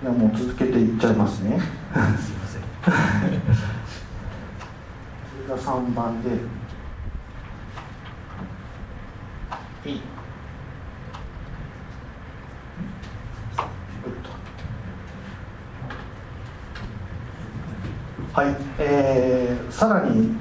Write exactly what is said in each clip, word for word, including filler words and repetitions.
いやもう続けていっちゃいますね。 すいません。 これがさんばんで、いい。はい、えー、さらに、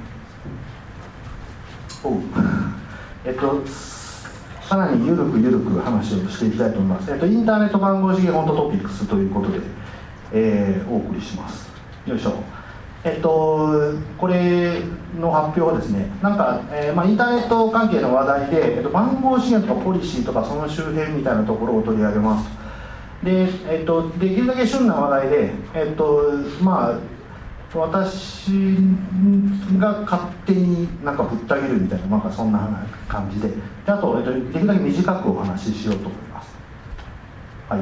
おうえっと、さらにゆるくゆるく話をしていきたいと思います。えっと、インターネット番号資源ホットトピックスということで、えー、お送りします。よいしょ。えっと、これの発表はですね、なんか、えーまあ、インターネット関係の話題で、えっと、番号資源とかポリシーとかその周辺みたいなところを取り上げます。で、えっと、できるだけ旬な話題で、えっと、まあ、私が勝手になんかぶった切るみたいな、なんかそんな感じで、であと、えっと、できるだけ短くお話ししようと思います。はい、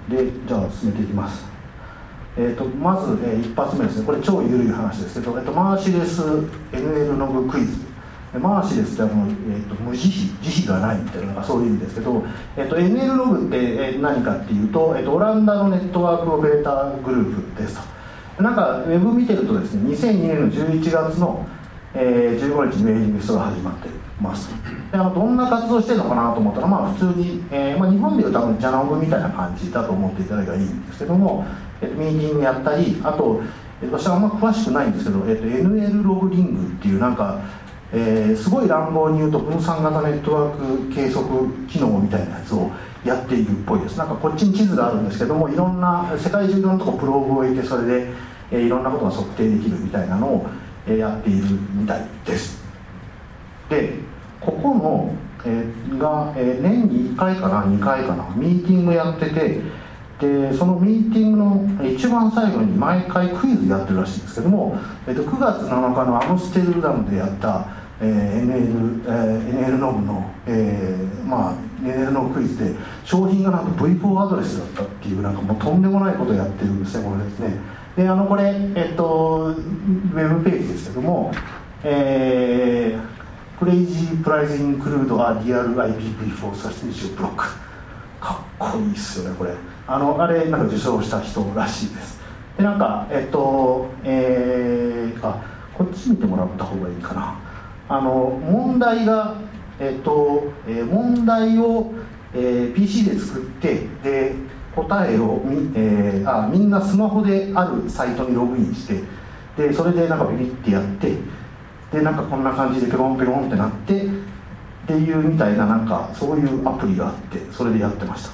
でじゃあ進めていきます。えー、とまず、えー、一発目ですね。これ超ゆるい話ですけど、えー、とマーシレス エヌエル ログクイズ。マーシレスってあの、えー、と無慈悲慈悲がないみたいなのがそういう意味ですけど、えー、と エヌエル ログって、えー、何かっていうと、えー、とオランダのネットワークオペレーターグループですと。なんかウェブ見てるとですね、にせんにねんのじゅういちがつの、えー、じゅうごにちにメーリングリストが始まってますで、あのどんな活動してるのかなと思ったら、まあ普通に、えーまあ、日本でいうと多分ジャナオブみたいな感じだと思っていただければいいんですけども、えー、とミーティングやったり、あと、えー、私はあんま詳しくないんですけど、えー、と エヌエル ログリングっていうなんか、えー、すごい乱暴に言うと分散型ネットワーク計測機能みたいなやつをやっているっぽいです。なんかこっちに地図があるんですけども、いろんな世界中のとこプローブを置いて、それで、えー、いろんなことが測定できるみたいなのを、えー、やっているみたいです。でここの、えー、が、えー、年にいっかいかなにかいかなミーティングやってて、でそのミーティングの一番最後に毎回クイズやってるらしいんですけども、えー、とくがつなのかのアムステルダムでやった、えー エヌエル えー、エヌエル ノブの、えーまあ、エヌエル のクイズで商品がなんと ブイフォー アドレスだったっていう、なんかもうとんでもないことをやってるんですね、これですね。であのこれ、えっと、ウェブページですけども、えー、クレイジープライズインクルードアリアル アイピーブイフォー サシティブロック、かっこいいっすよねこれ。あのあれなんか受賞した人らしいです。でなんかえっとえー、あこっち見てもらった方がいいかな。あの問題がえっと、えー、問題を、えー、ピーシー で作って、で答えをみ、えー、あみんなスマホであるサイトにログインして、でそれでなんかビビってやって、でなんかこんな感じでペロンペロンってなってっていうみたいな、なんかそういうアプリがあって、それでやってました。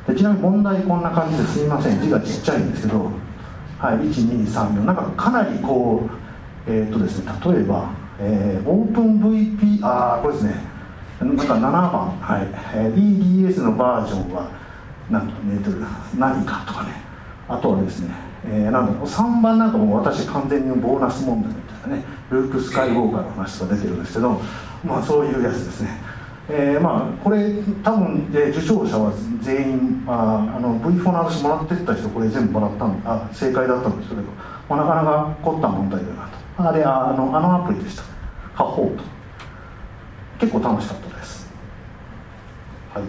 でちなみに問題こんな感じですみません、字がちっちゃいんですけど、はい、いちにさんよん、なんかかなりこうえー、っとですね例えば、えー、オープン ブイピー あーこれですね、なんかななばん、はい、えー、イーディーエス のバージョンはなんかメートル何かとかね、あとはですね、えー、なんだろうさんばんなんかもう私完全にボーナス問題みたいなね、ルーク・スカイウォーカーの話が出てるんですけど、まあそういうやつですね。えー、まあこれ多分、えー、受賞者は全員ああの ブイフォー の話もらってった人これ全部もらったんあ正解だったんですけど、まあ、なかなか凝った問題だなと。あれあのあのアプリでした。ハホーと結構楽しかったです。はい。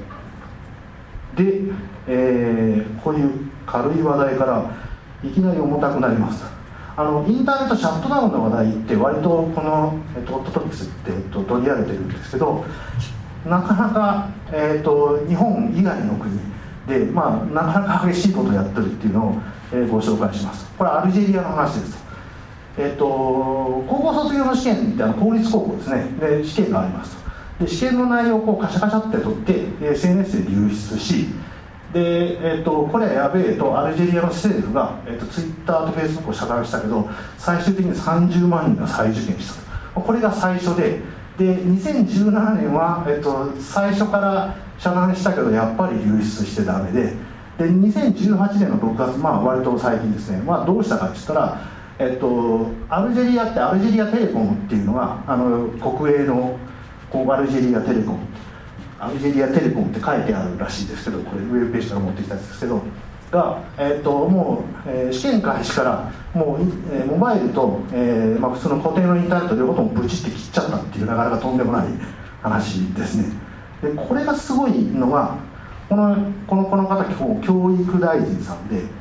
で、えー、こういう軽い話題からいきなり重たくなります。あのインターネットシャットダウンの話題って割とこの、えっと、ホットトピックスって、えっと、取り上げてるんですけど、なかなか、えー、と日本以外の国で、まあ、なかなか激しいことをやってるっていうのを、えー、ご紹介します。これはアルジェリアの話です。えー、と高校卒業の試験ってあの公立高校ですね。で試験がありますと。で試験の内容をこうカシャカシャって取って エスエヌエス で流出し、で、えー、とこれはやべえとアルジェリアの政府が、えー、とツイッターとフェイスブックを遮断したけど、最終的にさんじゅうまんにんが再受験したと。これが最初で、でにせんじゅうななねんは、えっと、最初から遮断したけどやっぱり流出してダメで、でにせんじゅうはちねんのろくがつ、まあ割と最近ですね、まあ、どうしたかって言ったら、えっと、アルジェリアってアルジェリアテレコムっていうのがあの国営のこうアルジェリアテレコムアルジェリアテレコムって書いてあるらしいですけど、これウェブページから持ってきたやつですけどが、えー、ともう、えー、試験開始からもう、えー、モバイルと、えーまあ、普通の固定のインターネット両方ともブチって切っちゃったっていう、なかなかとんでもない話ですね。でこれがすごいのがこのこのこの方教育大臣さんで、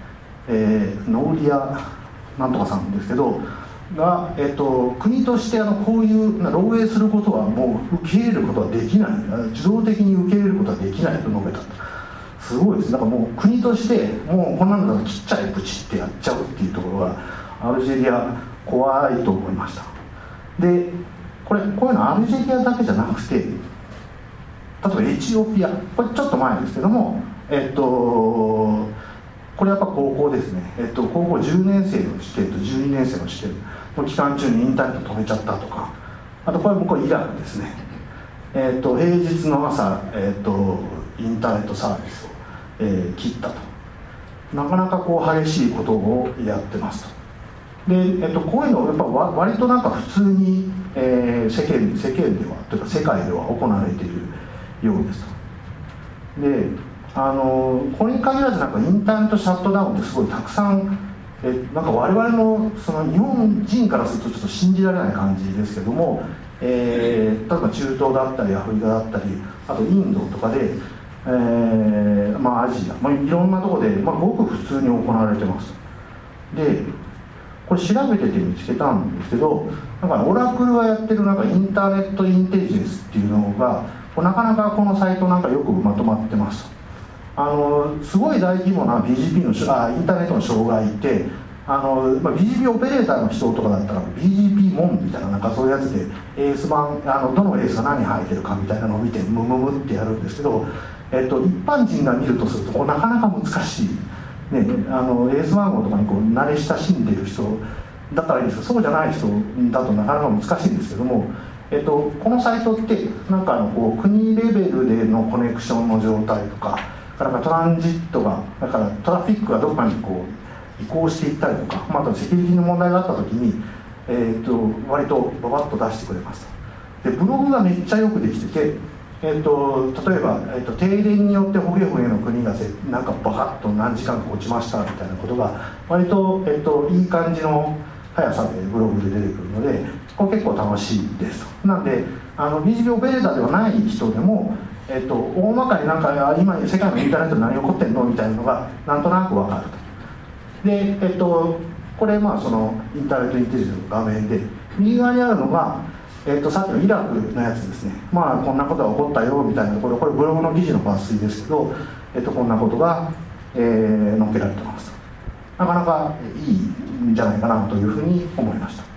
えー、ノーリアなんとかさんですけどが、えっと、国としてあのこういう漏洩することはもう受け入れることはできない、自動的に受け入れることはできないと述べた。すごいです。だからもう国としてもうこんなのだとちっちゃいプチってやっちゃうっていうところがアルジェリア怖いと思いました。でこれこういうのアルジェリアだけじゃなくて、例えばエチオピア、これちょっと前ですけども、えっとこれやっぱ高校ですね、えっと、高校じゅうねん生の試験とじゅうにねん生の試験の期間中にインターネット止めちゃったとか、あとこれ僕はイランですね、えっと、平日の朝、えっと、インターネットサービスを、えー、切ったと。なかなかこう激しいことをやってますと。で、えっと、こういうのやっぱ割となんか普通に、えー、世間、世間ではというか世界では行われているようですと。であのこれに限らずなんかインターネットシャットダウンってすごいたくさん、えなんか我々のその日本人からするとちょっと信じられない感じですけども、えー、例えば中東だったりアフリカだったり、あとインドとかで、えーまあ、アジア、まあ、いろんなところで、まあ、ごく普通に行われてます。でこれ調べてて見つけたんですけど、なんかオラクルがやってるなんかインターネットインテリジェンスっていうのがなかなかこのサイトなんかよくまとまってます。あのすごい大規模な ビージーピー のあインターネットの障害ってあの、まあ、ビージーピー オペレーターの人とかだったら ビージーピー モンみたいな、なんかそういうやつでエース版あのどのエースが何入ってるかみたいなのを見てムムムってやるんですけど、えっと、一般人が見るとするとこうなかなか難しい、ね、あのエース番号とかにこう慣れ親しんでいる人だったらいいんですけど、そうじゃない人だとなかなか難しいんですけども、えっと、このサイトってなんかあのこう国レベルでのコネクションの状態とか、だからトランジットがだからトラフィックがどこかにこう移行していったりとか、まあ、あとセキュリティの問題があった時に、えー、と割とババッと出してくれますと。でブログがめっちゃよくできてて、えー、と例えば、えー、と停電によってホゲホゲの国がぜなんかバカッと何時間か落ちましたみたいなことが割と、えー、といい感じの速さでブログで出てくるので、これ結構楽しいですと。なんであの ビージーピー オペレーターではない人でもえっと、大まかになんか今世界のインターネットで何起こってんのみたいなのがなんとなく分かると。で、えっと、これまあそのインターネットインテリジェンスの画面で右側にあるのが、えっと、さっきのイラクのやつですね。まあこんなことが起こったよみたいな、これこれブログの記事の抜粋ですけど、えっと、こんなことが、えー、載っけられてますと。なかなかいいんじゃないかなというふうに思いました。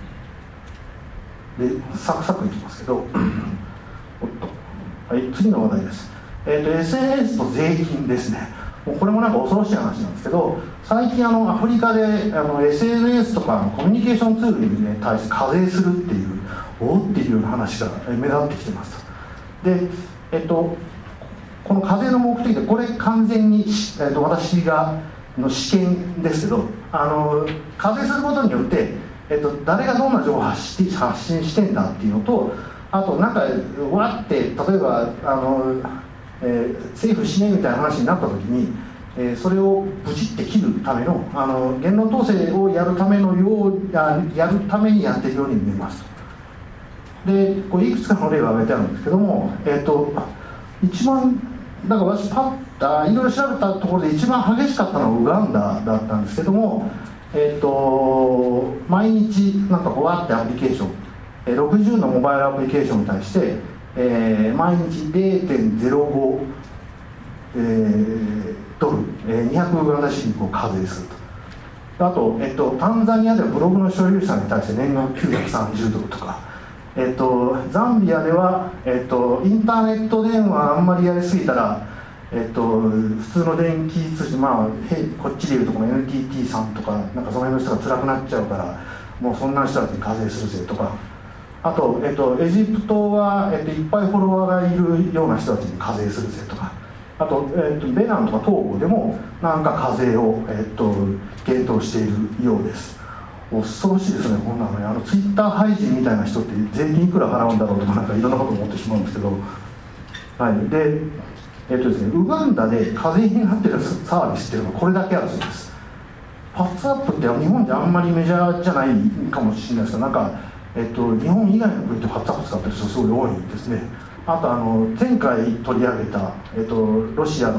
でサクサクいきますけどおっとはい、次の話題です、えーと、エスエヌエス と税金ですね。もうこれもなんか恐ろしい話なんですけど、最近あのアフリカであの エスエヌエス とかのコミュニケーションツールに、ね、対して課税するっていうおっていうような話が目立ってきてますと。で、えっと、この課税の目的でこれ完全に、えっと、私がの試験ですけど、あの課税することによって、えっと、誰がどんな情報を発信発信してんだっていうのと、あとなんかわって例えばあの、えー、政府しねえみたいな話になった時に、えー、それをブチって切るための、あの言論統制をやるためのようややるためにやっているように見えますと。でこれいくつかの例が挙げてあるんですけども、えー、と一番だから私パッいろいろ調べたところで一番激しかったのはウガンダだったんですけども、えー、と毎日なんかこうわってアプリケーションろくじゅうのモバイルアプリケーションに対して、えー、毎日 ゼロてんゼロご、えー、ドル、えー、にひゃくウガンダシリコを課税すると。あと、えっと、タンザニアではブログの所有者に対して年額きゅうひゃくさんじゅうドルとか、えっと、ザンビアでは、えっと、インターネット電話あんまりやりすぎたら、えっと、普通の電気通信、まあ、こっちでいうとこの エヌティーティー さんとかなんかその辺の人が辛くなっちゃうからもうそんな人たちに課税するぜとか、あと、えっと、エジプトは、えっと、いっぱいフォロワーがいるような人たちに課税するぜとか、あと、えっと、ベナンとかトーゴでもなんか課税を、えっと、検討しているようです。恐ろしいですね、こんなのね。あのツイッター廃人みたいな人って税金いくら払うんだろうとかなんかいろんなこと思ってしまうんですけど、はい、で、えっとですね、ウガンダで課税になってるサービスっていうのがこれだけあるそうです。パッツアップって日本じゃあんまりメジャーじゃないかもしれないですけど、なんかえっと、日本以外の国でパッツアップ使ってる人すごい多いんですね。あとあの前回取り上げた、えっと、ロシアの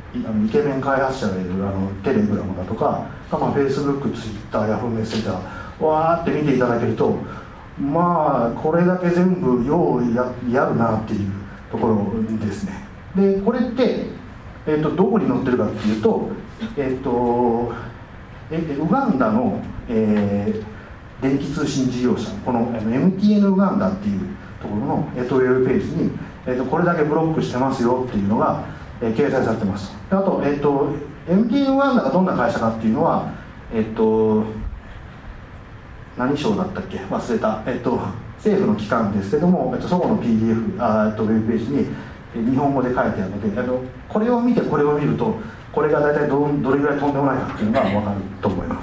あのイケメン開発者がいるあのテレグラムだとか、まあ、Facebook、Twitter、Yahoo メッセージャーわーって見ていただけると、まあこれだけ全部よう や, やるなっていうところですね。でこれって、えー、とどこに載ってるかっていうと、えー、とえウガンダの、えー、電気通信事業者、この エムティーエヌ ウガンダっていうところの、えー、とウェブページに、えー、とこれだけブロックしてますよっていうのが、えー、掲載されてます。あと、えー、と エムティーエヌ ウガンダがどんな会社かっていうのは、えっ、ー、と何省だったっけ忘れた、えっと、政府の機関ですけども、えっと、そこの ピーディーエフ、あーっとウェブページに日本語で書いてあるので、あのこれを見てこれを見ると、これが大体 ど, どれぐらいとんでもないかっていうのが分かると思います。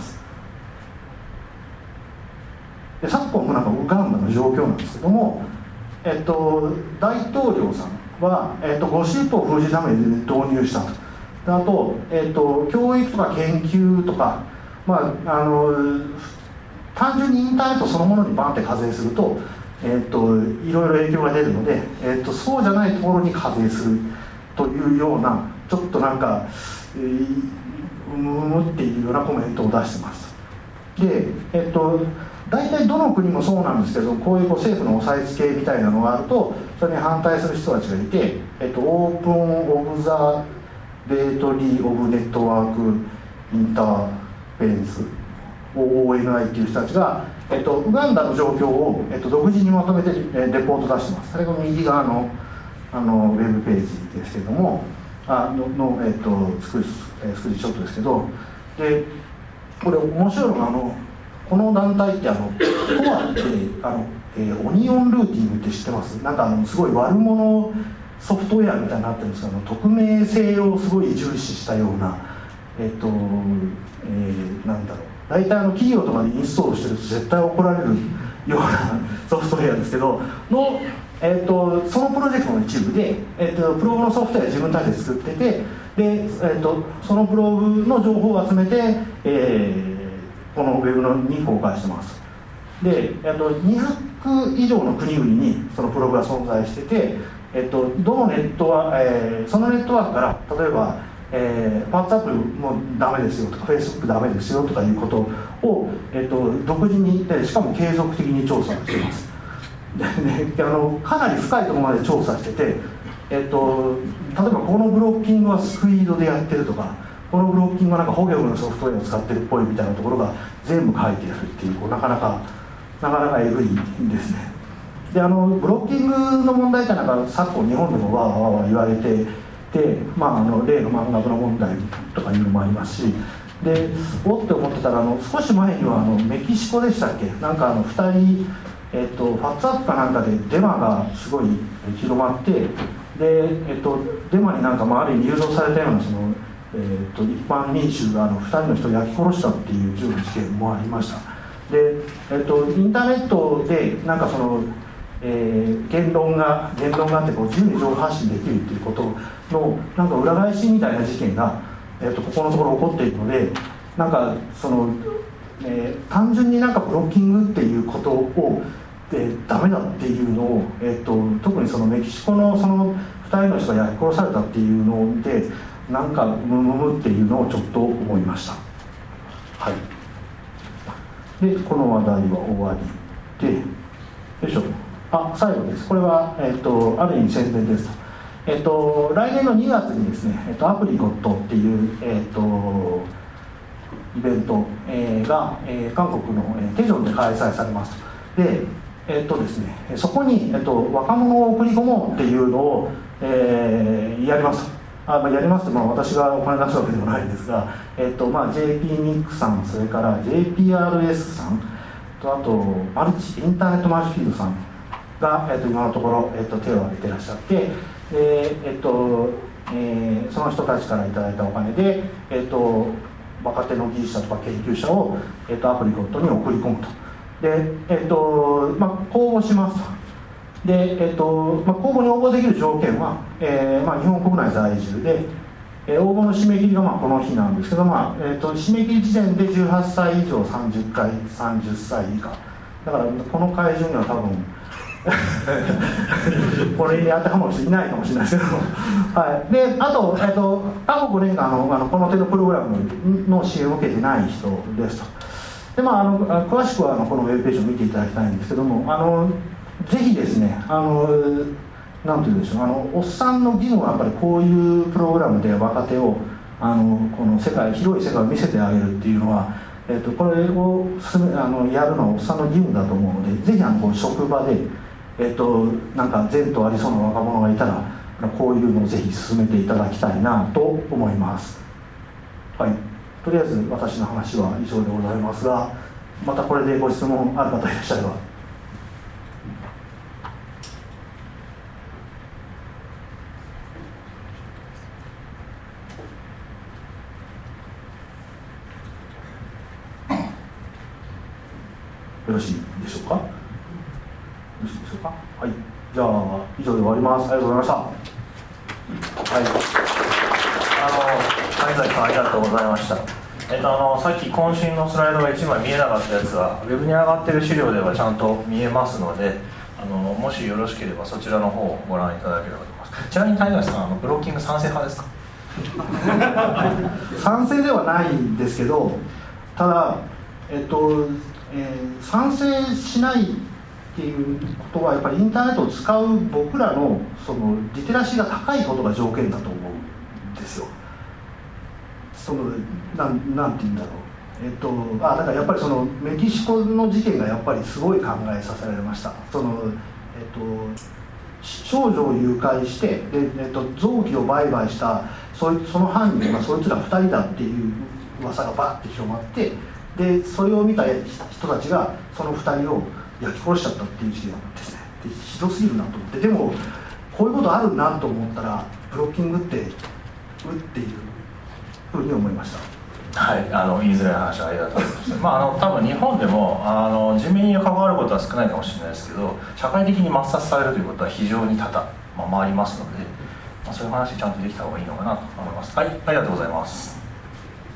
で昨今のなんかウガンダの状況なんですけども、えっと、大統領さんは、えっと、ゴシップを封じるために導入したと。であと、えっと、教育とか研究とか、まああの単純にインターネットそのものにバンって課税すると、えー、といろいろ影響が出るので、えー、とそうじゃないところに課税するというような、ちょっとなんか、えー、うむっていうようなコメントを出してます。で、えー、と大体どの国もそうなんですけど、こういうこう政府の押さえつけみたいなのがあると、それに反対する人たちがいて、えー、とオープンオブザベートリーオブネットワークインターフェレンスオーエヌアイ っていう人たちが、えっと、ウガンダの状況を、えっと、独自にまとめてレポート出してます。それが右側の、あのウェブページですけども、あのの、えっと、スクリーンショットですけど、でこれ面白いのが、あのこの団体ってあのトアってあの、えー、オニオンルーティングって知ってます？なんかあのすごい悪者ソフトウェアみたいになってるんですけど、匿名性をすごい重視したような、えっとえー、なんだろう大体あの企業とかでインストールしてると絶対怒られるようなソフトウェアですけどの、えー、とそのプロジェクトの一部で、えー、とプログのソフトウェア自分たちで作ってて、で、えー、とそのプログの情報を集めて、えー、このウェブのに公開してます。で、えー、とにひゃく以上の国々にそのプログが存在してて、えー、とどのネットワーク、えー、そのネットワークから例えばえー、パッツアップもダメですよとか Facebook ダメですよとかいうことを、えー、と独自にでしかも継続的に調査してますで、ね、あのかなり深いところまで調査してて、えー、と例えばこのブロッキングはスクイードでやってるとか、このブロッキングはなんかホゲオのソフトウェアを使ってるっぽいみたいなところが全部書いてあるっていう、こうなかなかなかなかエグいですね。であのブロッキングの問題ってなんか昨今日本でもわーわーわー言われてで、まあ、あの例の漫画の問題とかいうのもありますし、でおって思ってたらあの少し前にはあのメキシコでしたっけ、なんかあのふたり、えっと、ファッツアップかなんかでデマがすごい広まって、で、えっと、デマになんか、まあ、ある意味誘導されたようなその、えっと、一般民衆があのふたりの人を焼き殺したっていう銃の事件もありました。で、えっと、インターネットでなんかそのえー、言論が言論があってこう自由に情報発信できるっていうことのなんか裏返しみたいな事件が、えー、とここのところ起こっているので、なんかその、えー、単純になんかブロッキングっていうことを、えー、ダメだっていうのを、えー、と特にそのメキシコのそのふたりの人が焼き殺されたっていうのを見て、なんかムムムっていうのをちょっと思いました。はい。でこの話題は終わりで、よいしょ。あ、最後です。これは、えー、とある意味宣伝ですと。えー、と来年のにがつにですね、えー、とアプリコットっていう、えー、とイベント、えー、が、えー、韓国の、えー、テジョンで開催されますと。で、えーとですね、そこに、えー、と若者を送り込もうっていうのを、えー、やりますと。あまあ、やりますと、まあ、私がお金出すわけでもないんですが、えーとまあ、ジェイピー ミックさん、それから ジェイピーアールエス さんと、あとマルチインターネットマルチフィードさんが、えー、と今のところ、えー、と手を挙げていらっしゃって、で、えーとえー、その人たちからいただいたお金で、えー、と若手の技術者とか研究者を、えー、とアプリコットに送り込むと。で、えーとまあ、公募しますと。で、えーとまあ、公募に応募できる条件は、えーまあ、日本国内在住で、えー、応募の締め切りがまあこの日なんですけど、まあえー、と締め切り時点でじゅうはっさい以上さんじゅっかいさんじゅっさい以下だから、この会場には多分これに当てはまる人いないかもしれないですけど、はい、であと、えっと、過去ごねんかんのあのこの手のプログラムの支援を受けてない人ですと。で、まあ、あの詳しくはあのこのウェブページを見ていただきたいんですけども、あのぜひですね、あのなんていうんでしょう、あのおっさんの義務はやっぱりこういうプログラムで若手をあのこの世界広い世界を見せてあげるっていうのは、えっと、これを進めあのやるのはおっさんの義務だと思うので、ぜひあのこう職場で、えっと、なんか前途ありそうな若者がいたらこういうのをぜひ進めていただきたいなと思います。はい、とりあえず私の話は以上でございますが、またこれでご質問ある方いらっしゃれば。よろしいでしょうか。よろしいでしょうか。はい、じゃあ以上で終わります。ありがとうございました。 はい、あの谷崎さんありがとうございました。えっと、あのさっき渾身のスライドがいちまい見えなかったやつがウェブに上がってる資料ではちゃんと見えますので、あのもしよろしければそちらの方をご覧いただければと思います。ちなみに谷崎さん、あのブロッキング賛成派ですか？ 賛成ではないんですけど、ただえっとえー、賛成しないっていうことはやっぱりインターネットを使う僕らのそのリテラシーが高いことが条件だと思うんですよ。そのなん、なんて言うんだろう、えっとあだからやっぱりそのメキシコの事件がやっぱりすごい考えさせられました。その、えっと、少女を誘拐してで、えっと、臓器を売買したそいその犯人がそいつらふたりだっていう噂がバッて広まって、でそれを見た人たちがそのふたりを焼き殺しちゃったっていう事件なんですね。でひどすぎるなと思って、でもこういうことあるなと思ったらブロッキングってうっていうふうに思いました。 はい、あの言いづらい話はありがとうございます。まあ、あの多分日本でもあの人命に関わることは少ないかもしれないですけど、社会的に抹殺されるということは非常に多々、まあ、回りますので、まあ、そういう話ちゃんとできた方がいいのかなと思います。はい、ありがとうございます。